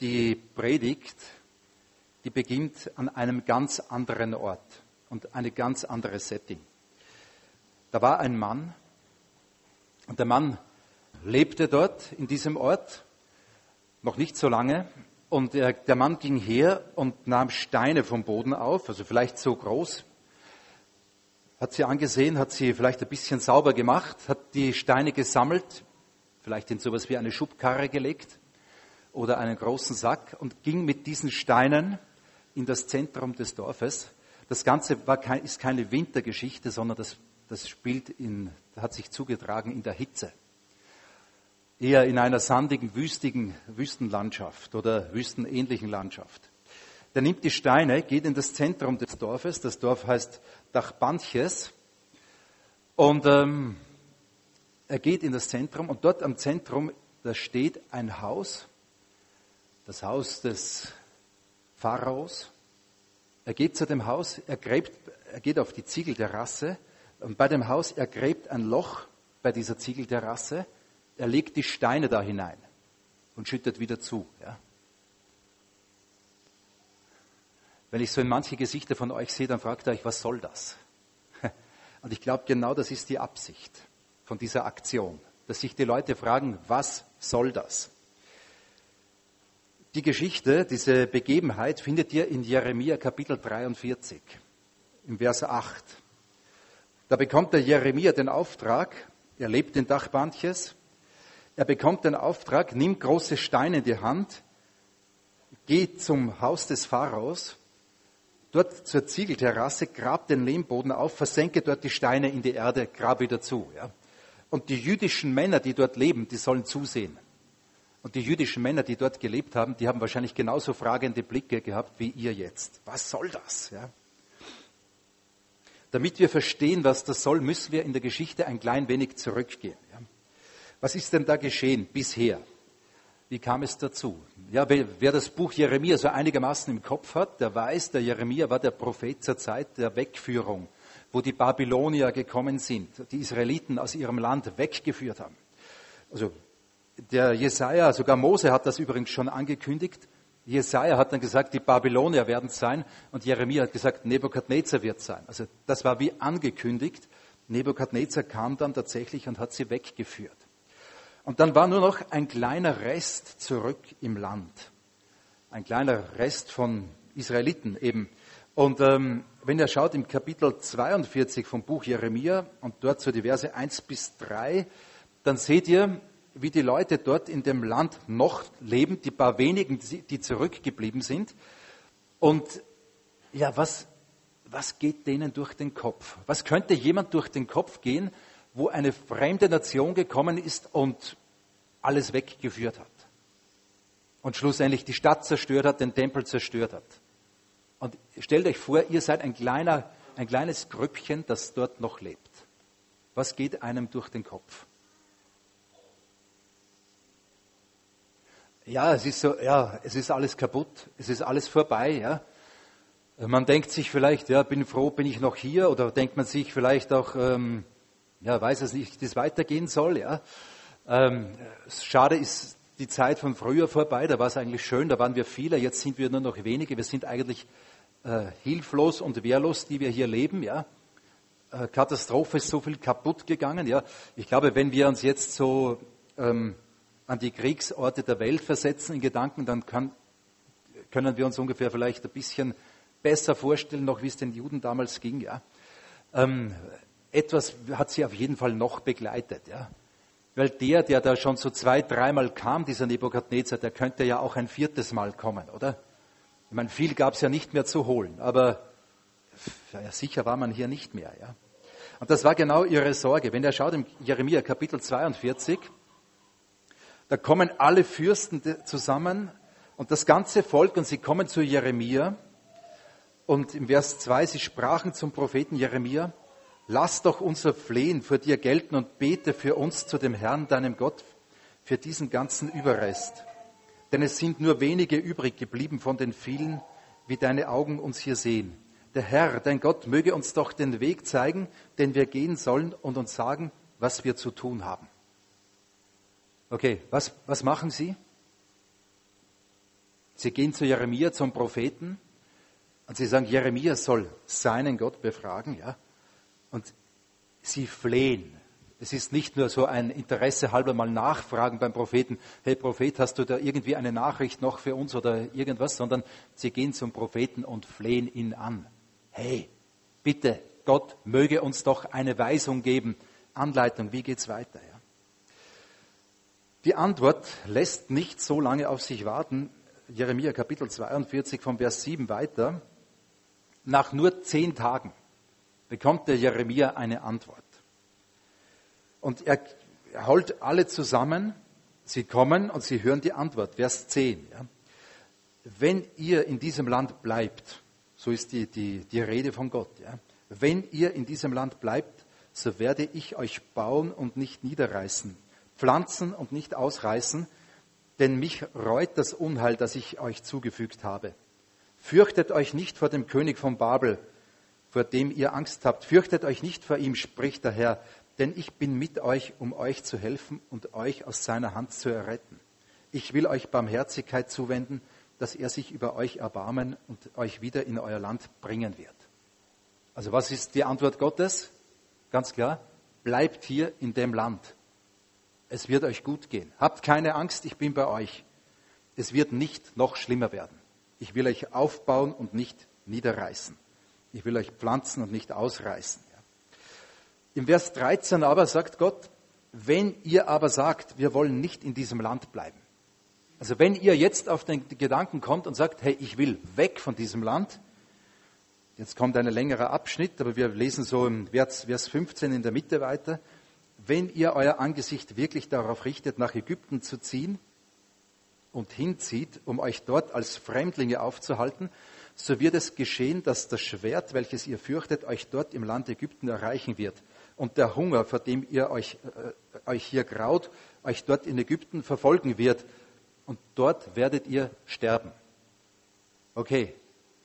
Die Predigt, die beginnt an einem ganz anderen Ort und eine ganz andere Setting. Da war ein Mann und der Mann lebte dort in diesem Ort, noch nicht so lange. Und der Mann ging her und nahm Steine vom Boden auf, also vielleicht so groß, hat sie angesehen, hat sie vielleicht ein bisschen sauber gemacht, hat die Steine gesammelt, vielleicht in sowas wie eine Schubkarre gelegt oder einen großen Sack und ging mit diesen Steinen in das Zentrum des Dorfes. Das Ganze ist keine Wintergeschichte, sondern das hat sich zugetragen in der Hitze. Eher in einer sandigen, Wüstenlandschaft oder wüstenähnlichen Landschaft. Der nimmt die Steine, geht in das Zentrum des Dorfes. Das Dorf heißt Dachbanches. Und er geht in das Zentrum und dort am Zentrum, da steht ein Haus, das Haus des Pharaos. Er geht zu dem Haus, er geht auf die Ziegelterrasse und bei dem Haus, er gräbt ein Loch bei dieser Ziegelterrasse. Er legt die Steine da hinein und schüttet wieder zu. Ja. Wenn ich so in manche Gesichter von euch sehe, dann fragt ihr euch, was soll das? Und ich glaube, genau das ist die Absicht von dieser Aktion, dass sich die Leute fragen, was soll das? Die Geschichte, diese Begebenheit findet ihr in Jeremia Kapitel 43, im Vers 8. Da bekommt der Jeremia den Auftrag, er lebt in Dachbanches, er bekommt den Auftrag, nimmt große Steine in die Hand, geht zum Haus des Pharaos, dort zur Ziegelterrasse, grabt den Lehmboden auf, versenke dort die Steine in die Erde, grab wieder zu. Ja. Und die jüdischen Männer, die dort leben, die sollen zusehen. Und die jüdischen Männer, die dort gelebt haben, die haben wahrscheinlich genauso fragende Blicke gehabt wie ihr jetzt. Was soll das? Ja. Damit wir verstehen, was das soll, müssen wir in der Geschichte ein klein wenig zurückgehen. Ja. Was ist denn da geschehen bisher? Wie kam es dazu? Ja, wer das Buch Jeremia so einigermaßen im Kopf hat, der weiß, der Jeremia war der Prophet zur Zeit der Wegführung, wo die Babylonier gekommen sind, die Israeliten aus ihrem Land weggeführt haben. Also der Jesaja, sogar Mose hat das übrigens schon angekündigt. Jesaja hat dann gesagt, die Babylonier werden es sein und Jeremia hat gesagt, Nebukadnezar wird es sein. Also das war wie angekündigt. Nebukadnezar kam dann tatsächlich und hat sie weggeführt. Und dann war nur noch ein kleiner Rest zurück im Land. Ein kleiner Rest von Israeliten eben. Und wenn ihr schaut im Kapitel 42 vom Buch Jeremia und dort so die Verse 1 bis 3, dann seht ihr, wie die Leute dort in dem Land noch leben, die paar wenigen, die zurückgeblieben sind. Und ja, was geht denen durch den Kopf? Was könnte jemand durch den Kopf gehen, wo eine fremde Nation gekommen ist und alles weggeführt hat. Und schlussendlich die Stadt zerstört hat, den Tempel zerstört hat. Und stellt euch vor, ihr seid ein kleines Grüppchen, das dort noch lebt. Was geht einem durch den Kopf? Ja, es ist alles kaputt, es ist alles vorbei, ja. Man denkt sich vielleicht, ja, bin froh, bin ich noch hier, oder denkt man sich vielleicht auch, weiß es nicht, wie es weitergehen soll, ja. Schade ist die Zeit von früher vorbei, da war es eigentlich schön, da waren wir viele, jetzt sind wir nur noch wenige, wir sind eigentlich hilflos und wehrlos, die wir hier leben, ja. Katastrophe, ist so viel kaputt gegangen, ja. Ich glaube, wenn wir uns jetzt so an die Kriegsorte der Welt versetzen in Gedanken, dann können wir uns ungefähr vielleicht ein bisschen besser vorstellen, noch wie es den Juden damals ging, ja. Etwas hat sie auf jeden Fall noch begleitet, ja. Weil der da schon so 2-, 3-mal kam, dieser Nebukadnezar, der könnte ja auch ein 4. Mal kommen, oder? Ich meine, viel gab es ja nicht mehr zu holen, aber ja, sicher war man hier nicht mehr, ja. Und das war genau ihre Sorge. Wenn ihr schaut im Jeremia Kapitel 42, da kommen alle Fürsten zusammen und das ganze Volk und sie kommen zu Jeremia und im Vers 2, sie sprachen zum Propheten Jeremia, lass doch unser Flehen vor dir gelten und bete für uns zu dem Herrn, deinem Gott, für diesen ganzen Überrest. Denn es sind nur wenige übrig geblieben von den vielen, wie deine Augen uns hier sehen. Der Herr, dein Gott, möge uns doch den Weg zeigen, den wir gehen sollen und uns sagen, was wir zu tun haben. Okay, was machen Sie? Sie gehen zu Jeremia, zum Propheten, und sie sagen, Jeremia soll seinen Gott befragen, ja. Und sie flehen. Es ist nicht nur so ein Interesse halber mal nachfragen beim Propheten, hey Prophet, hast du da irgendwie eine Nachricht noch für uns oder irgendwas, sondern sie gehen zum Propheten und flehen ihn an. Hey, bitte, Gott möge uns doch eine Weisung geben, Anleitung, wie geht's weiter? Ja? Die Antwort lässt nicht so lange auf sich warten. Jeremia Kapitel 42 vom Vers 7 weiter. Nach nur 10 Tagen bekommt der Jeremia eine Antwort. Und er holt alle zusammen, sie kommen und sie hören die Antwort. Vers 10. Ja. Wenn ihr in diesem Land bleibt, so ist die Rede von Gott, ja. Wenn ihr in diesem Land bleibt, so werde ich euch bauen und nicht niederreißen, pflanzen und nicht ausreißen, denn mich reut das Unheil, das ich euch zugefügt habe. Fürchtet euch nicht vor dem König von Babel, vor dem ihr Angst habt. Fürchtet euch nicht vor ihm, spricht der Herr, denn ich bin mit euch, um euch zu helfen und euch aus seiner Hand zu erretten. Ich will euch Barmherzigkeit zuwenden, dass er sich über euch erbarmen und euch wieder in euer Land bringen wird. Also was ist die Antwort Gottes? Ganz klar, bleibt hier in dem Land. Es wird euch gut gehen. Habt keine Angst, ich bin bei euch. Es wird nicht noch schlimmer werden. Ich will euch aufbauen und nicht niederreißen. Ich will euch pflanzen und nicht ausreißen. Ja. Im Vers 13 aber sagt Gott, wenn ihr aber sagt, wir wollen nicht in diesem Land bleiben. Also wenn ihr jetzt auf den Gedanken kommt und sagt, hey, ich will weg von diesem Land, jetzt kommt ein längerer Abschnitt, aber wir lesen so im Vers 15 in der Mitte weiter, wenn ihr euer Angesicht wirklich darauf richtet, nach Ägypten zu ziehen und hinzieht, um euch dort als Fremdlinge aufzuhalten, so wird es geschehen, dass das Schwert, welches ihr fürchtet, euch dort im Land Ägypten erreichen wird. Und der Hunger, vor dem ihr euch hier graut, euch dort in Ägypten verfolgen wird. Und dort werdet ihr sterben. Okay,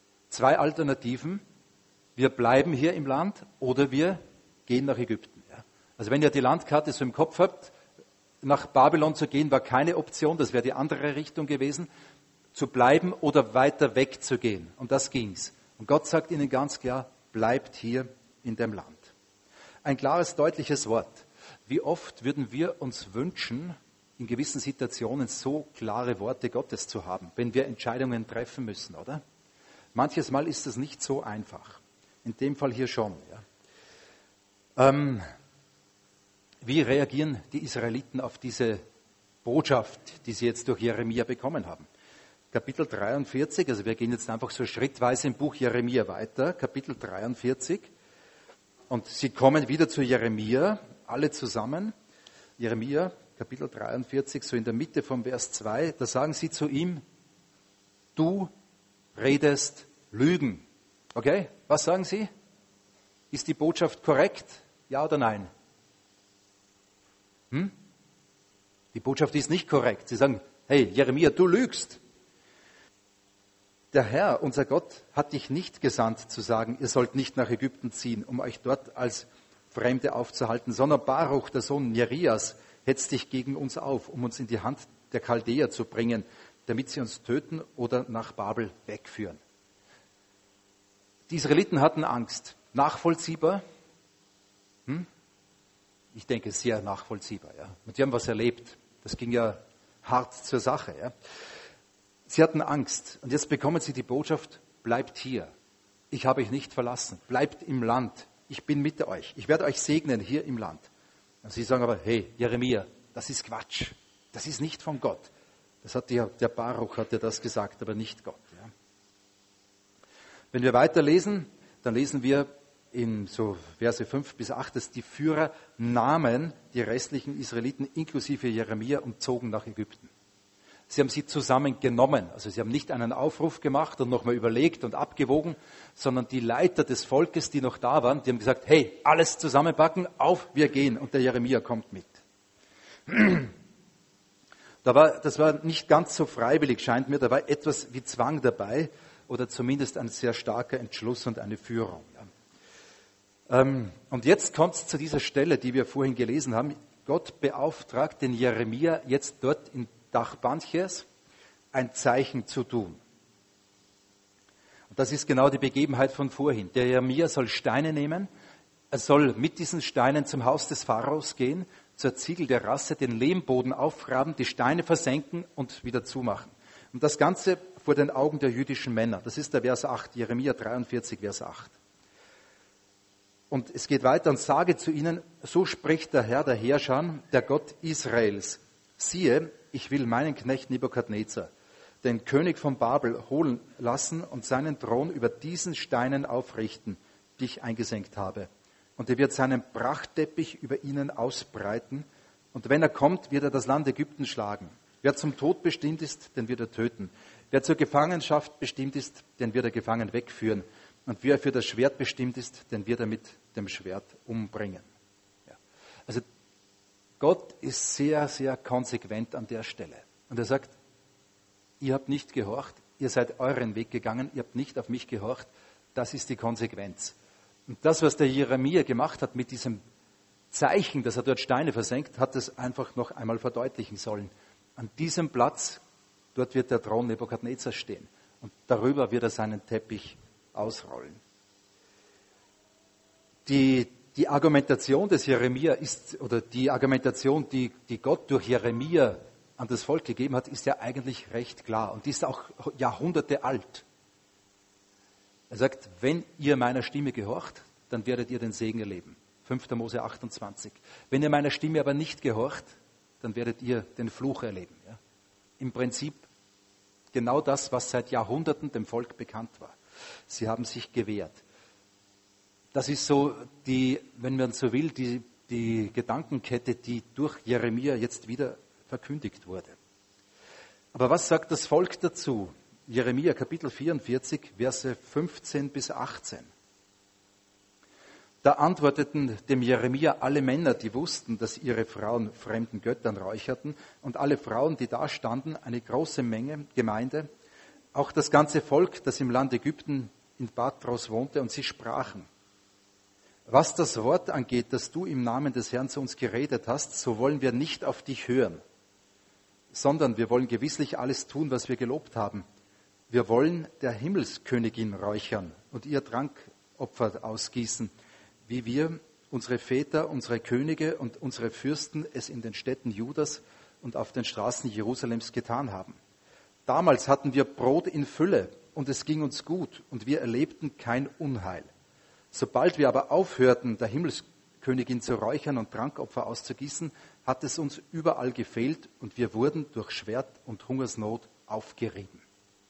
2 Alternativen. Wir bleiben hier im Land oder wir gehen nach Ägypten. Ja. Also wenn ihr die Landkarte so im Kopf habt, nach Babylon zu gehen war keine Option, das wäre die andere Richtung gewesen, zu bleiben oder weiter weg zu gehen. Und das ging's. Und Gott sagt ihnen ganz klar, bleibt hier in dem Land. Ein klares, deutliches Wort. Wie oft würden wir uns wünschen, in gewissen Situationen so klare Worte Gottes zu haben, wenn wir Entscheidungen treffen müssen, oder? Manches Mal ist es nicht so einfach. In dem Fall hier schon. Ja. Wie reagieren die Israeliten auf diese Botschaft, die sie jetzt durch Jeremia bekommen haben? Kapitel 43, also wir gehen jetzt einfach so schrittweise im Buch Jeremia weiter, Kapitel 43. Und sie kommen wieder zu Jeremia, alle zusammen. Jeremia, Kapitel 43, so in der Mitte vom Vers 2, da sagen sie zu ihm, du redest Lügen. Okay, was sagen sie? Ist die Botschaft korrekt? Ja oder nein? Die Botschaft ist nicht korrekt. Sie sagen, hey Jeremia, du lügst. Der Herr, unser Gott, hat dich nicht gesandt zu sagen, ihr sollt nicht nach Ägypten ziehen, um euch dort als Fremde aufzuhalten, sondern Baruch, der Sohn Nerias, hetzt dich gegen uns auf, um uns in die Hand der Chaldäer zu bringen, damit sie uns töten oder nach Babel wegführen. Die Israeliten hatten Angst. Nachvollziehbar? Ich denke, sehr nachvollziehbar. Ja. Und die haben was erlebt. Das ging ja hart zur Sache. Ja. Sie hatten Angst. Und jetzt bekommen sie die Botschaft, bleibt hier. Ich habe euch nicht verlassen. Bleibt im Land. Ich bin mit euch. Ich werde euch segnen hier im Land. Und sie sagen aber, hey, Jeremia, das ist Quatsch. Das ist nicht von Gott. Das hat der Baruch hat ja das gesagt, aber nicht Gott. Ja. Wenn wir weiterlesen, dann lesen wir in so Verse 5 bis 8, dass die Führer nahmen die restlichen Israeliten inklusive Jeremia und zogen nach Ägypten. Sie haben sie zusammen genommen. Also sie haben nicht einen Aufruf gemacht und nochmal überlegt und abgewogen, sondern die Leiter des Volkes, die noch da waren, die haben gesagt, hey, alles zusammenpacken, auf, wir gehen. Und der Jeremia kommt mit. Das war nicht ganz so freiwillig, scheint mir. Da war etwas wie Zwang dabei oder zumindest ein sehr starker Entschluss und eine Führung. Und jetzt kommt es zu dieser Stelle, die wir vorhin gelesen haben. Gott beauftragt den Jeremia jetzt dort in Tachpanches, ein Zeichen zu tun. Und das ist genau die Begebenheit von vorhin. Der Jeremia soll Steine nehmen, er soll mit diesen Steinen zum Haus des Pharaos gehen, zur Ziegel der Rasse, den Lehmboden aufgraben, die Steine versenken und wieder zumachen. Und das Ganze vor den Augen der jüdischen Männer. Das ist der Vers 8, Jeremia 43, Vers 8. Und es geht weiter und sage zu ihnen, so spricht der Herr der Herrscher, der Gott Israels. Siehe, ich will meinen Knecht Nebukadnezar, den König von Babel, holen lassen und seinen Thron über diesen Steinen aufrichten, die ich eingesenkt habe. Und er wird seinen Prachtteppich über ihnen ausbreiten. Und wenn er kommt, wird er das Land Ägypten schlagen. Wer zum Tod bestimmt ist, den wird er töten. Wer zur Gefangenschaft bestimmt ist, den wird er gefangen wegführen. Und wer für das Schwert bestimmt ist, den wird er mit dem Schwert umbringen. Ja. Also Gott ist sehr, sehr konsequent an der Stelle. Und er sagt, ihr habt nicht gehorcht, ihr seid euren Weg gegangen, ihr habt nicht auf mich gehorcht. Das ist die Konsequenz. Und das, was der Jeremia gemacht hat mit diesem Zeichen, dass er dort Steine versenkt, hat es einfach noch einmal verdeutlichen sollen. An diesem Platz, dort wird der Thron Nebukadnezar stehen. Und darüber wird er seinen Teppich ausrollen. Die Argumentation des Jeremia ist, oder die Argumentation, die Gott durch Jeremia an das Volk gegeben hat, ist ja eigentlich recht klar. Und die ist auch Jahrhunderte alt. Er sagt, wenn ihr meiner Stimme gehorcht, dann werdet ihr den Segen erleben. 5. Mose 28. Wenn ihr meiner Stimme aber nicht gehorcht, dann werdet ihr den Fluch erleben. Ja? Im Prinzip genau das, was seit Jahrhunderten dem Volk bekannt war. Sie haben sich gewehrt. Das ist so wenn man so will, die Gedankenkette, die durch Jeremia jetzt wieder verkündigt wurde. Aber was sagt das Volk dazu? Jeremia Kapitel 44, Verse 15 bis 18. Da antworteten dem Jeremia alle Männer, die wussten, dass ihre Frauen fremden Göttern räucherten, und alle Frauen, die da standen, eine große Gemeinde, auch das ganze Volk, das im Land Ägypten in Patros wohnte, und sie sprachen: Was das Wort angeht, das du im Namen des Herrn zu uns geredet hast, so wollen wir nicht auf dich hören, sondern wir wollen gewisslich alles tun, was wir gelobt haben. Wir wollen der Himmelskönigin räuchern und ihr Trankopfer ausgießen, wie wir, unsere Väter, unsere Könige und unsere Fürsten es in den Städten Judas und auf den Straßen Jerusalems getan haben. Damals hatten wir Brot in Fülle und es ging uns gut und wir erlebten kein Unheil. Sobald wir aber aufhörten, der Himmelskönigin zu räuchern und Trankopfer auszugießen, hat es uns überall gefehlt und wir wurden durch Schwert und Hungersnot aufgerieben.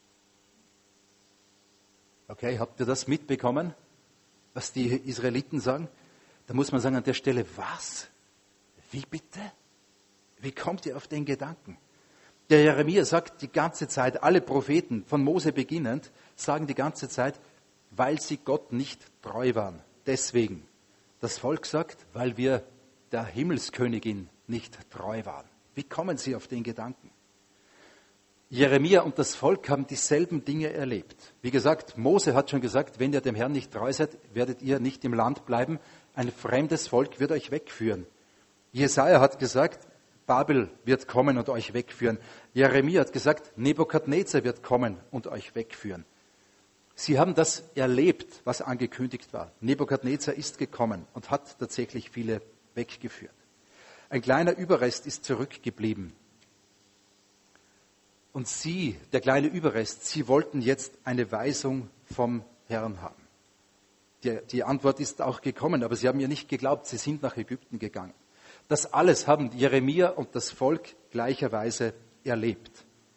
Okay, habt ihr das mitbekommen, was die Israeliten sagen? Da muss man sagen an der Stelle, was? Wie bitte? Wie kommt ihr auf den Gedanken? Der Jeremia sagt die ganze Zeit, alle Propheten, von Mose beginnend, sagen die ganze Zeit, weil sie Gott nicht treu waren. Deswegen. Das Volk sagt, weil wir der Himmelskönigin nicht treu waren. Wie kommen sie auf den Gedanken? Jeremia und das Volk haben dieselben Dinge erlebt. Wie gesagt, Mose hat schon gesagt, wenn ihr dem Herrn nicht treu seid, werdet ihr nicht im Land bleiben. Ein fremdes Volk wird euch wegführen. Jesaja hat gesagt, Babel wird kommen und euch wegführen. Jeremia hat gesagt, Nebukadnezar wird kommen und euch wegführen. Sie haben das erlebt, was angekündigt war. Nebukadnezar ist gekommen und hat tatsächlich viele weggeführt. Ein kleiner Überrest ist zurückgeblieben. Und sie, der kleine Überrest, sie wollten jetzt eine Weisung vom Herrn haben. Die Antwort ist auch gekommen, aber sie haben ihr nicht geglaubt, sie sind nach Ägypten gegangen. Das alles haben Jeremia und das Volk gleicherweise erlebt.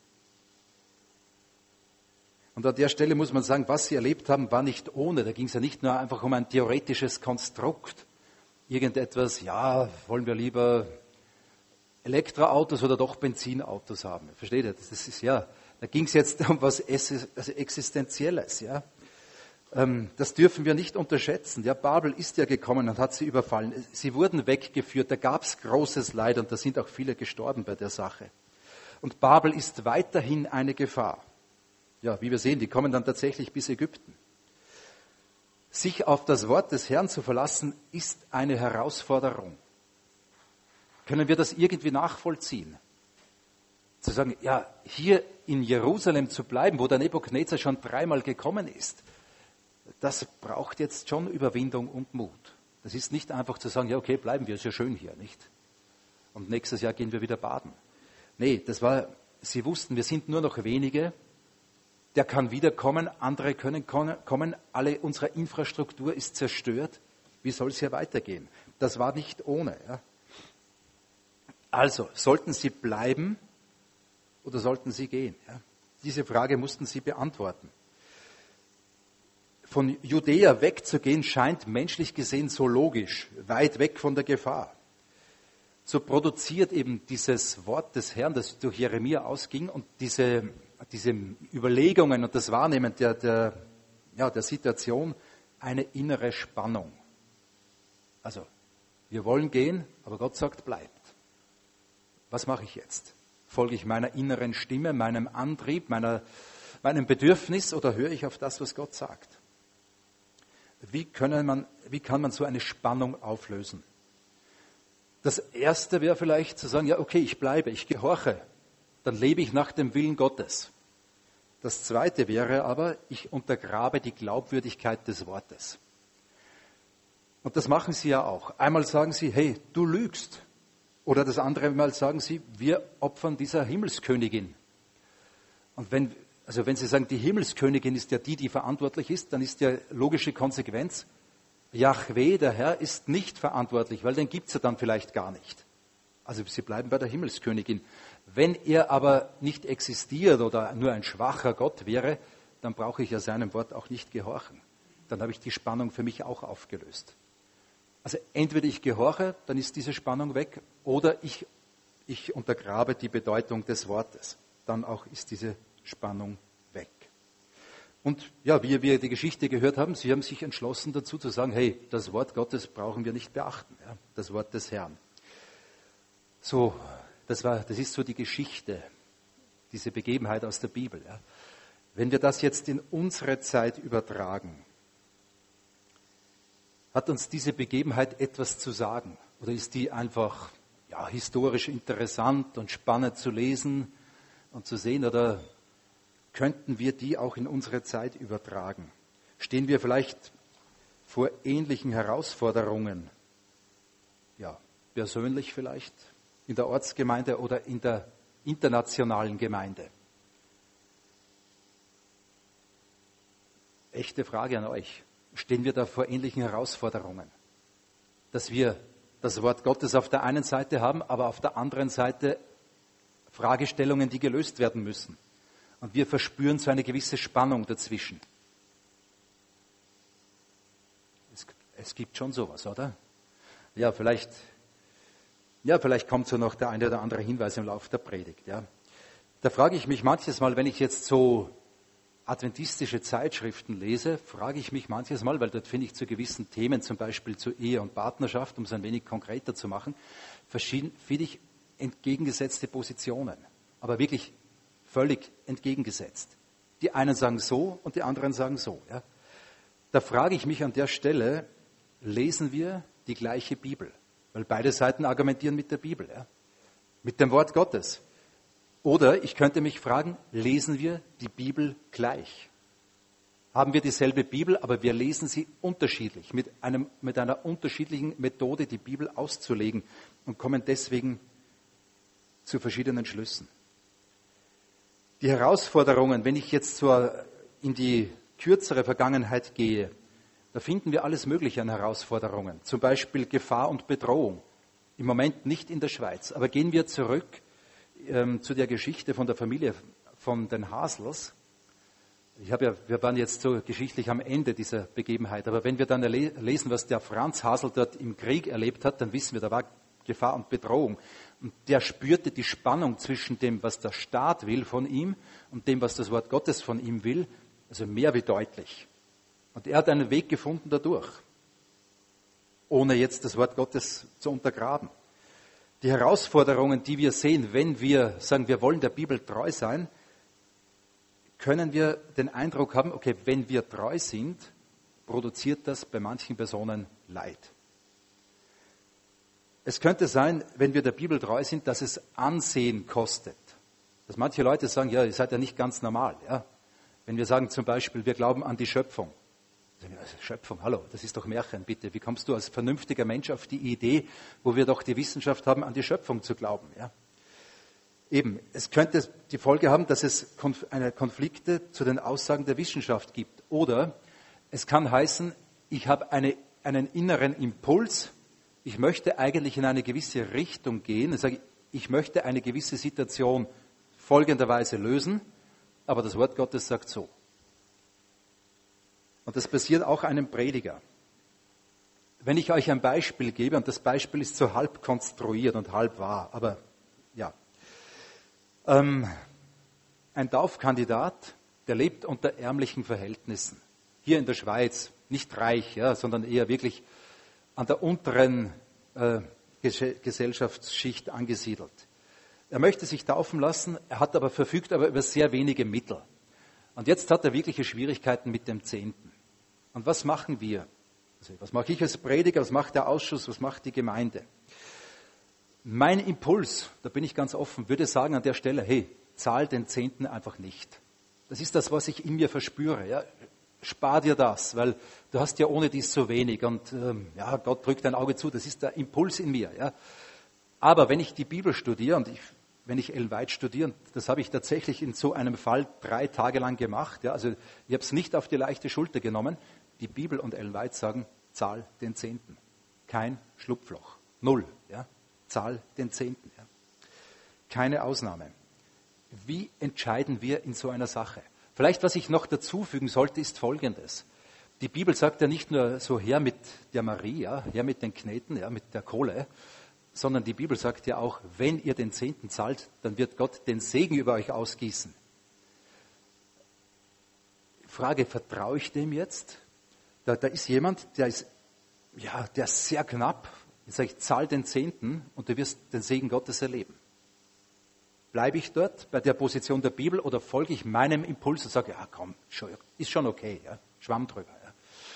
Und an der Stelle muss man sagen, was sie erlebt haben, war nicht ohne. Da ging es ja nicht nur einfach um ein theoretisches Konstrukt. Irgendetwas, ja, wollen wir lieber Elektroautos oder doch Benzinautos haben. Versteht ihr? Das ist ja, da ging es jetzt um was Existenzielles. Ja? Das dürfen wir nicht unterschätzen. Ja, Babel ist ja gekommen und hat sie überfallen. Sie wurden weggeführt. Da gab es großes Leid und da sind auch viele gestorben bei der Sache. Und Babel ist weiterhin eine Gefahr. Ja, wie wir sehen, die kommen dann tatsächlich bis Ägypten. Sich auf das Wort des Herrn zu verlassen, ist eine Herausforderung. Können wir das irgendwie nachvollziehen? Zu sagen, ja, hier in Jerusalem zu bleiben, wo der Nebukadnezar schon 3-mal gekommen ist, das braucht jetzt schon Überwindung und Mut. Das ist nicht einfach zu sagen, ja okay, bleiben wir, ist ja schön hier, nicht? Und nächstes Jahr gehen wir wieder baden. Nee, sie wussten, wir sind nur noch wenige, der kann wiederkommen, andere können kommen, alle unsere Infrastruktur ist zerstört. Wie soll es hier weitergehen? Das war nicht ohne. Ja. Also, sollten sie bleiben oder sollten sie gehen? Ja. Diese Frage mussten sie beantworten. Von Judäa wegzugehen scheint menschlich gesehen so logisch, weit weg von der Gefahr. So produziert eben dieses Wort des Herrn, das durch Jeremia ausging, und diese Überlegungen und das Wahrnehmen der Situation eine innere Spannung. Also, wir wollen gehen, aber Gott sagt, bleibt. Was mache ich jetzt? Folge ich meiner inneren Stimme, meinem Antrieb, meinem Bedürfnis oder höre ich auf das, was Gott sagt? Wie kann man so eine Spannung auflösen? Das Erste wäre vielleicht zu sagen, ja okay, ich bleibe, ich gehorche, dann lebe ich nach dem Willen Gottes. Das Zweite wäre aber, ich untergrabe die Glaubwürdigkeit des Wortes. Und das machen sie ja auch. Einmal sagen sie, hey, du lügst. Oder das andere Mal sagen sie, wir opfern dieser Himmelskönigin. Und wenn sie sagen, die Himmelskönigin ist ja die verantwortlich ist, dann ist ja logische Konsequenz, Jahwe, der Herr, ist nicht verantwortlich, weil den gibt es ja dann vielleicht gar nicht. Also sie bleiben bei der Himmelskönigin. Wenn er aber nicht existiert oder nur ein schwacher Gott wäre, dann brauche ich ja seinem Wort auch nicht gehorchen. Dann habe ich die Spannung für mich auch aufgelöst. Also entweder ich gehorche, dann ist diese Spannung weg, oder ich untergrabe die Bedeutung des Wortes. Dann auch ist diese Spannung weg. Und ja, wie wir die Geschichte gehört haben, sie haben sich entschlossen dazu zu sagen, hey, das Wort Gottes brauchen wir nicht beachten, ja, das Wort des Herrn. So, das ist so die Geschichte, diese Begebenheit aus der Bibel. Ja. Wenn wir das jetzt in unsere Zeit übertragen, hat uns diese Begebenheit etwas zu sagen? Oder ist die einfach historisch interessant und spannend zu lesen und zu sehen? Oder könnten wir die auch in unsere Zeit übertragen? Stehen wir vielleicht vor ähnlichen Herausforderungen? Ja, persönlich vielleicht, in der Ortsgemeinde oder in der internationalen Gemeinde? Echte Frage an euch. Stehen wir da vor ähnlichen Herausforderungen? Dass wir das Wort Gottes auf der einen Seite haben, aber auf der anderen Seite Fragestellungen, die gelöst werden müssen. Und wir verspüren so eine gewisse Spannung dazwischen. Es gibt schon sowas, oder? Ja, vielleicht kommt so noch der eine oder andere Hinweis im Laufe der Predigt. Ja. Da frage ich mich manches Mal, wenn ich jetzt so adventistische Zeitschriften lese, frage ich mich manches Mal, weil dort finde ich zu gewissen Themen, zum Beispiel zu Ehe und Partnerschaft, um es ein wenig konkreter zu machen, finde ich entgegengesetzte Positionen. Aber wirklich völlig entgegengesetzt. Die einen sagen so und die anderen sagen so. Ja. Da frage ich mich an der Stelle, lesen wir die gleiche Bibel? Weil beide Seiten argumentieren mit der Bibel, ja? Mit dem Wort Gottes. Oder ich könnte mich fragen, lesen wir die Bibel gleich? Haben wir dieselbe Bibel, aber wir lesen sie unterschiedlich, mit einer unterschiedlichen Methode die Bibel auszulegen und kommen deswegen zu verschiedenen Schlüssen. Die Herausforderungen, wenn ich jetzt in die kürzere Vergangenheit gehe, da finden wir alles Mögliche an Herausforderungen. Zum Beispiel Gefahr und Bedrohung. Im Moment nicht in der Schweiz. Aber gehen wir zurück zu der Geschichte von der Familie von den Hasels. Wir waren jetzt so geschichtlich am Ende dieser Begebenheit. Aber wenn wir dann lesen, was der Franz Hasel dort im Krieg erlebt hat, dann wissen wir, da war Gefahr und Bedrohung. Und der spürte die Spannung zwischen dem, was der Staat will von ihm und dem, was das Wort Gottes von ihm will. Also mehr wie deutlich. Und er hat einen Weg gefunden dadurch, ohne jetzt das Wort Gottes zu untergraben. Die Herausforderungen, die wir sehen, wenn wir sagen, wir wollen der Bibel treu sein, können wir den Eindruck haben, okay, wenn wir treu sind, produziert das bei manchen Personen Leid. Es könnte sein, wenn wir der Bibel treu sind, dass es Ansehen kostet. Dass manche Leute sagen, ja, ihr seid ja nicht ganz normal. Ja? Wenn wir sagen zum Beispiel, wir glauben an die Schöpfung. Schöpfung, hallo, das ist doch Märchen, bitte. Wie kommst du als vernünftiger Mensch auf die Idee, wo wir doch die Wissenschaft haben, an die Schöpfung zu glauben? Ja? Eben, es könnte die Folge haben, dass es Konflikte zu den Aussagen der Wissenschaft gibt. Oder es kann heißen, ich habe einen inneren Impuls, ich möchte eigentlich in eine gewisse Richtung gehen. Ich sage, ich möchte eine gewisse Situation folgenderweise lösen, aber das Wort Gottes sagt so. Und das passiert auch einem Prediger. Wenn ich euch ein Beispiel gebe, und das Beispiel ist so halb konstruiert und halb wahr, aber ja. Ein Taufkandidat, der lebt unter ärmlichen Verhältnissen. Hier in der Schweiz, nicht reich, ja, sondern eher wirklich an der unteren Gesellschaftsschicht angesiedelt. Er möchte sich taufen lassen, verfügt aber über sehr wenige Mittel. Und jetzt hat er wirkliche Schwierigkeiten mit dem Zehnten. Und was machen wir? Also, was mache ich als Prediger, was macht der Ausschuss, was macht die Gemeinde? Mein Impuls, da bin ich ganz offen, würde sagen an der Stelle, hey, zahl den Zehnten einfach nicht. Das ist das, was ich in mir verspüre. Ja? Spar dir das, weil du hast ja ohne dies so wenig und ja, Gott drückt ein Auge zu, das ist der Impuls in mir. Ja? Aber wenn ich die Bibel studiere und wenn ich Ellen White studiere, und das habe ich tatsächlich in so einem Fall 3 Tage lang gemacht, ja, also ich habe es nicht auf die leichte Schulter genommen, die Bibel und Ellen White sagen, zahl den Zehnten. Kein Schlupfloch. 0. Ja? Zahl den Zehnten. Ja? Keine Ausnahme. Wie entscheiden wir in so einer Sache? Vielleicht, was ich noch dazufügen sollte, ist Folgendes. Die Bibel sagt ja nicht nur so, her mit der Maria, her mit den Kneten, ja, mit der Kohle, sondern die Bibel sagt ja auch, wenn ihr den Zehnten zahlt, dann wird Gott den Segen über euch ausgießen. Frage, vertraue ich dem jetzt? Da ist jemand, der ist sehr knapp. Ich sage, zahl den Zehnten und du wirst den Segen Gottes erleben. Bleibe ich dort bei der Position der Bibel oder folge ich meinem Impuls und sage, ja komm, ist schon okay, ja, Schwamm drüber. Ja.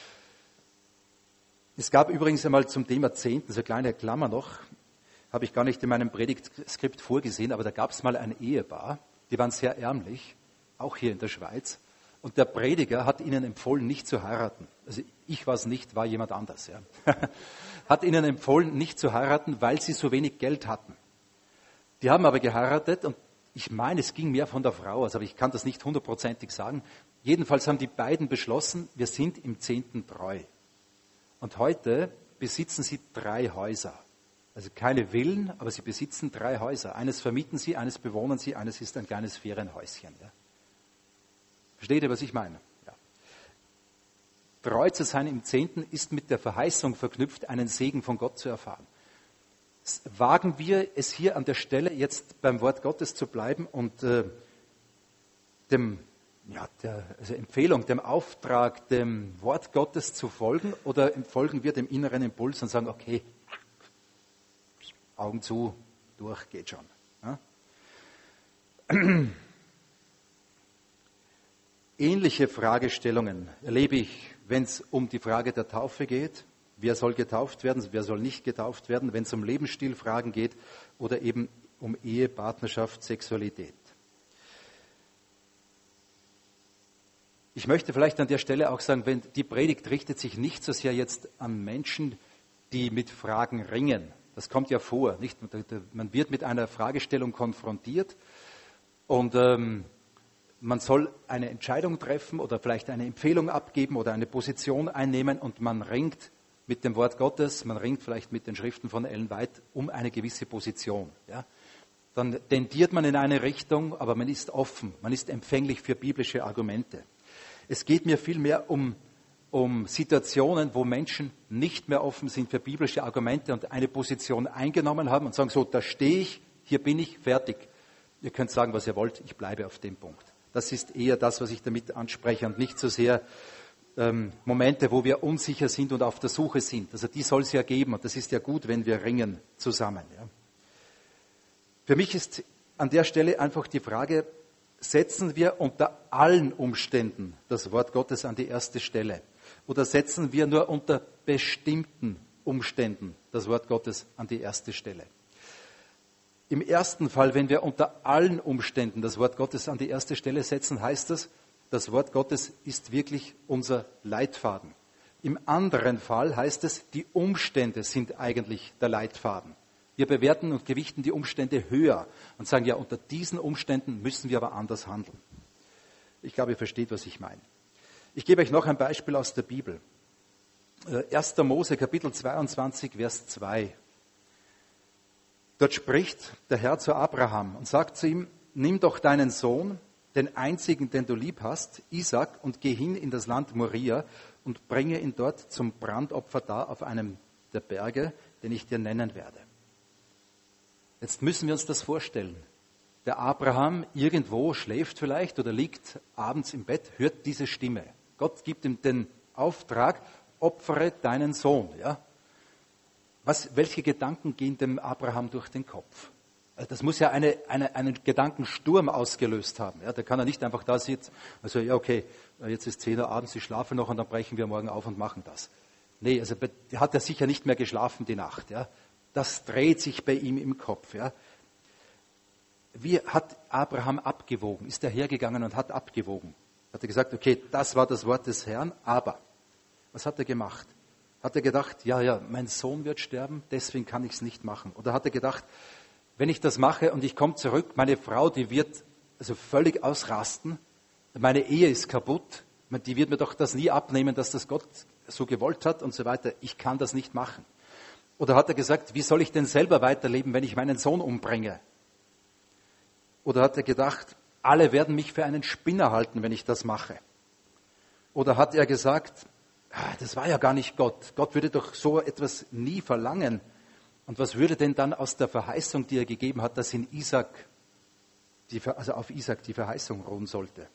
Es gab übrigens einmal zum Thema Zehnten, so eine kleine Klammer noch, habe ich gar nicht in meinem Predigtskript vorgesehen, aber da gab es mal ein Ehepaar, die waren sehr ärmlich, auch hier in der Schweiz, und der Prediger hat ihnen empfohlen, nicht zu heiraten. Also ich war es nicht, war jemand anders. Ja. Hat ihnen empfohlen, nicht zu heiraten, weil sie so wenig Geld hatten. Die haben aber geheiratet und ich meine, es ging mehr von der Frau aus, aber ich kann das nicht 100%ig sagen. Jedenfalls haben die beiden beschlossen, wir sind im Zehnten treu. Und heute besitzen sie 3 Häuser. Also keine Villen, aber sie besitzen 3 Häuser. Eines vermieten sie, eines bewohnen sie, eines ist ein kleines Ferienhäuschen. Ja. Versteht ihr, was ich meine? Ja. Treu zu sein im Zehnten ist mit der Verheißung verknüpft, einen Segen von Gott zu erfahren. Wagen wir es hier an der Stelle jetzt beim Wort Gottes zu bleiben und Empfehlung, dem Auftrag, dem Wort Gottes zu folgen, oder folgen wir dem inneren Impuls und sagen, okay, Augen zu, durch, geht schon. Ja? Ähnliche Fragestellungen erlebe ich, wenn es um die Frage der Taufe geht. Wer soll getauft werden, wer soll nicht getauft werden, wenn es um Lebensstilfragen geht oder eben um Ehe, Partnerschaft, Sexualität. Ich möchte vielleicht an der Stelle auch sagen, die Predigt richtet sich nicht so sehr jetzt an Menschen, die mit Fragen ringen. Das kommt ja vor. Nicht? Man wird mit einer Fragestellung konfrontiert und man soll eine Entscheidung treffen oder vielleicht eine Empfehlung abgeben oder eine Position einnehmen und man ringt mit dem Wort Gottes, man ringt vielleicht mit den Schriften von Ellen White um eine gewisse Position. Ja? Dann tendiert man in eine Richtung, aber man ist offen, man ist empfänglich für biblische Argumente. Es geht mir vielmehr um Situationen, wo Menschen nicht mehr offen sind für biblische Argumente und eine Position eingenommen haben und sagen, so, da stehe ich, hier bin ich, fertig. Ihr könnt sagen, was ihr wollt, ich bleibe auf dem Punkt. Das ist eher das, was ich damit anspreche und nicht so sehr Momente, wo wir unsicher sind und auf der Suche sind. Also die soll es ja geben und das ist ja gut, wenn wir ringen zusammen. Ja. Für mich ist an der Stelle einfach die Frage, setzen wir unter allen Umständen das Wort Gottes an die erste Stelle oder setzen wir nur unter bestimmten Umständen das Wort Gottes an die erste Stelle? Im ersten Fall, wenn wir unter allen Umständen das Wort Gottes an die erste Stelle setzen, heißt das Wort Gottes ist wirklich unser Leitfaden. Im anderen Fall heißt es, die Umstände sind eigentlich der Leitfaden. Wir bewerten und gewichten die Umstände höher und sagen, ja, unter diesen Umständen müssen wir aber anders handeln. Ich glaube, ihr versteht, was ich meine. Ich gebe euch noch ein Beispiel aus der Bibel. 1. Mose, Kapitel 22, Vers 2. Dort spricht der Herr zu Abraham und sagt zu ihm, nimm doch deinen Sohn, den einzigen, den du lieb hast, Isaac, und geh hin in das Land Moria und bringe ihn dort zum Brandopfer dar auf einem der Berge, den ich dir nennen werde. Jetzt müssen wir uns das vorstellen. Der Abraham irgendwo schläft vielleicht oder liegt abends im Bett, hört diese Stimme. Gott gibt ihm den Auftrag, opfere deinen Sohn. Ja? Welche Gedanken gehen dem Abraham durch den Kopf? Also das muss ja einen Gedankensturm ausgelöst haben. Ja? Da kann er nicht einfach da sitzen, also ja okay, jetzt ist 10 Uhr abends, ich schlafe noch und dann brechen wir morgen auf und machen das. Nee, also der hat ja sicher nicht mehr geschlafen die Nacht. Ja? Das dreht sich bei ihm im Kopf. Ja? Wie hat Abraham abgewogen? Ist er hergegangen und hat abgewogen? Hat er gesagt, okay, das war das Wort des Herrn, aber was hat er gemacht? Hat er gedacht, ja, mein Sohn wird sterben, deswegen kann ich es nicht machen? Oder hat er gedacht, wenn ich das mache und ich komme zurück, meine Frau, die wird also völlig ausrasten, meine Ehe ist kaputt, die wird mir doch das nie abnehmen, dass das Gott so gewollt hat und so weiter. Ich kann das nicht machen. Oder hat er gesagt, wie soll ich denn selber weiterleben, wenn ich meinen Sohn umbringe? Oder hat er gedacht, alle werden mich für einen Spinner halten, wenn ich das mache? Oder hat er gesagt, das war ja gar nicht Gott. Gott würde doch so etwas nie verlangen. Und was würde denn dann aus der Verheißung, die er gegeben hat, dass in Isaac, also auf Isaac die Verheißung ruhen sollte?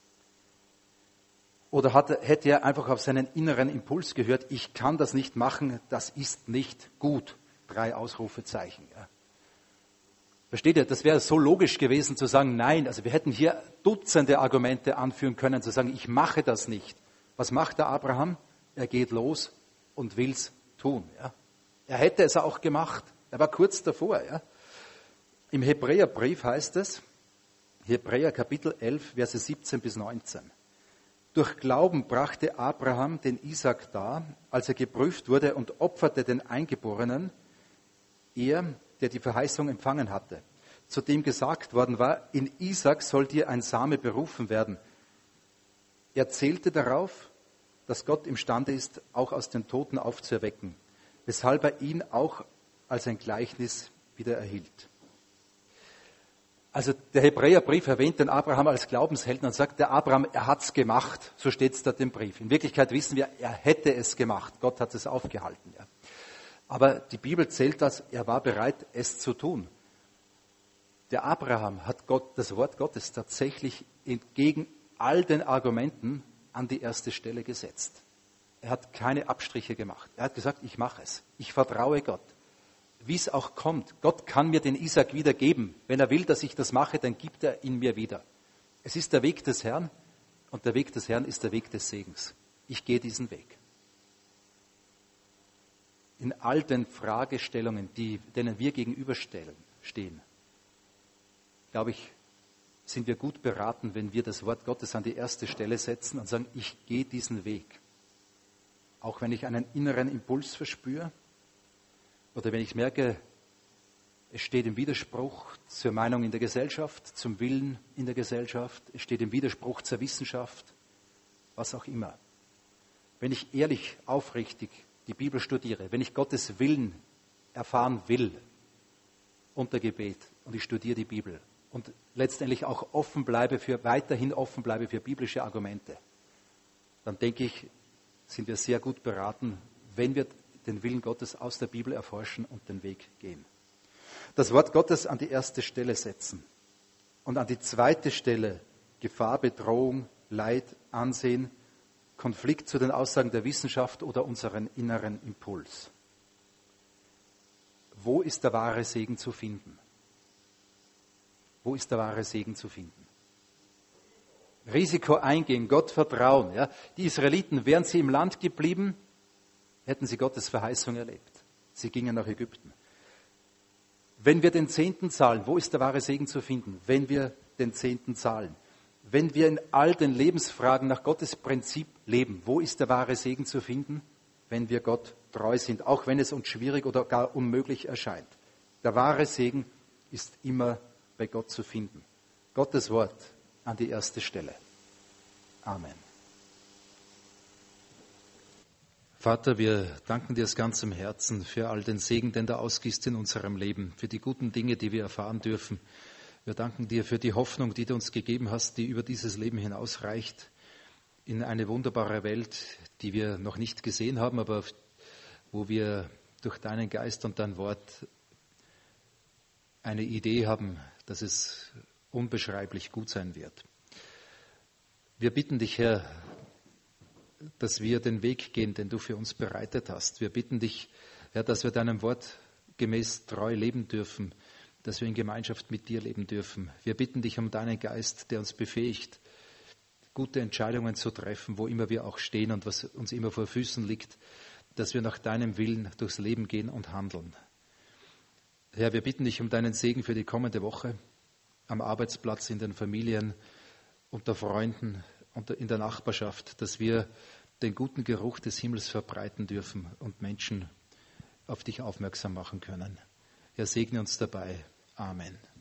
Oder hätte er einfach auf seinen inneren Impuls gehört, ich kann das nicht machen, das ist nicht gut. 3 Ausrufezeichen. Ja. Versteht ihr, das wäre so logisch gewesen zu sagen, nein, also wir hätten hier Dutzende Argumente anführen können, zu sagen, ich mache das nicht. Was macht der Abraham? Er geht los und will es tun. Ja. Er hätte es auch gemacht. Er war kurz davor. Ja. Im Hebräerbrief heißt es, Hebräer Kapitel 11, Verse 17 bis 19. Durch Glauben brachte Abraham den Isaac dar, als er geprüft wurde und opferte den Eingeborenen, er, der die Verheißung empfangen hatte, zu dem gesagt worden war, in Isaac soll dir ein Same berufen werden. Er zählte darauf, dass Gott imstande ist, auch aus den Toten aufzuerwecken, weshalb er ihn auch als ein Gleichnis wieder erhielt. Also der Hebräerbrief erwähnt den Abraham als Glaubenshelden und sagt, der Abraham, er hat's gemacht. So steht es da im Brief. In Wirklichkeit wissen wir, er hätte es gemacht. Gott hat es aufgehalten. Ja. Aber die Bibel zählt das, er war bereit, es zu tun. Der Abraham hat das Wort Gottes tatsächlich entgegen all den Argumenten an die erste Stelle gesetzt. Er hat keine Abstriche gemacht. Er hat gesagt, ich mache es. Ich vertraue Gott. Wie es auch kommt, Gott kann mir den Isaac wieder geben. Wenn er will, dass ich das mache, dann gibt er ihn mir wieder. Es ist der Weg des Herrn und der Weg des Herrn ist der Weg des Segens. Ich gehe diesen Weg. In all den Fragestellungen, denen wir gegenüberstehen, glaube ich, sind wir gut beraten, wenn wir das Wort Gottes an die erste Stelle setzen und sagen, ich gehe diesen Weg. Auch wenn ich einen inneren Impuls verspüre oder wenn ich merke, es steht im Widerspruch zur Meinung in der Gesellschaft, zum Willen in der Gesellschaft, es steht im Widerspruch zur Wissenschaft, was auch immer. Wenn ich ehrlich, aufrichtig die Bibel studiere, wenn ich Gottes Willen erfahren will, unter Gebet und ich studiere die Bibel und letztendlich auch weiterhin offen bleibe für biblische Argumente, dann denke ich, sind wir sehr gut beraten, wenn wir den Willen Gottes aus der Bibel erforschen und den Weg gehen. Das Wort Gottes an die erste Stelle setzen und an die zweite Stelle Gefahr, Bedrohung, Leid, Ansehen, Konflikt zu den Aussagen der Wissenschaft oder unseren inneren Impuls. Wo ist der wahre Segen zu finden? Wo ist der wahre Segen zu finden? Risiko eingehen, Gott vertrauen. Ja. Die Israeliten, wären sie im Land geblieben, hätten sie Gottes Verheißung erlebt. Sie gingen nach Ägypten. Wenn wir den Zehnten zahlen, wo ist der wahre Segen zu finden? Wenn wir den Zehnten zahlen. Wenn wir in all den Lebensfragen nach Gottes Prinzip leben, wo ist der wahre Segen zu finden? Wenn wir Gott treu sind, auch wenn es uns schwierig oder gar unmöglich erscheint. Der wahre Segen ist immer bei Gott zu finden. Gottes Wort an die erste Stelle. Amen. Vater, wir danken dir aus ganzem Herzen für all den Segen, den du ausgießt in unserem Leben, für die guten Dinge, die wir erfahren dürfen. Wir danken dir für die Hoffnung, die du uns gegeben hast, die über dieses Leben hinausreicht, in eine wunderbare Welt, die wir noch nicht gesehen haben, aber wo wir durch deinen Geist und dein Wort eine Idee haben, dass es unbeschreiblich gut sein wird. Wir bitten dich, Herr, dass wir den Weg gehen, den du für uns bereitet hast. Wir bitten dich, Herr, dass wir deinem Wort gemäß treu leben dürfen, dass wir in Gemeinschaft mit dir leben dürfen. Wir bitten dich um deinen Geist, der uns befähigt, gute Entscheidungen zu treffen, wo immer wir auch stehen und was uns immer vor Füßen liegt, dass wir nach deinem Willen durchs Leben gehen und handeln. Herr, wir bitten dich um deinen Segen für die kommende Woche, am Arbeitsplatz, in den Familien, unter Freunden, in der Nachbarschaft, dass wir den guten Geruch des Himmels verbreiten dürfen und Menschen auf dich aufmerksam machen können. Herr, segne uns dabei. Amen.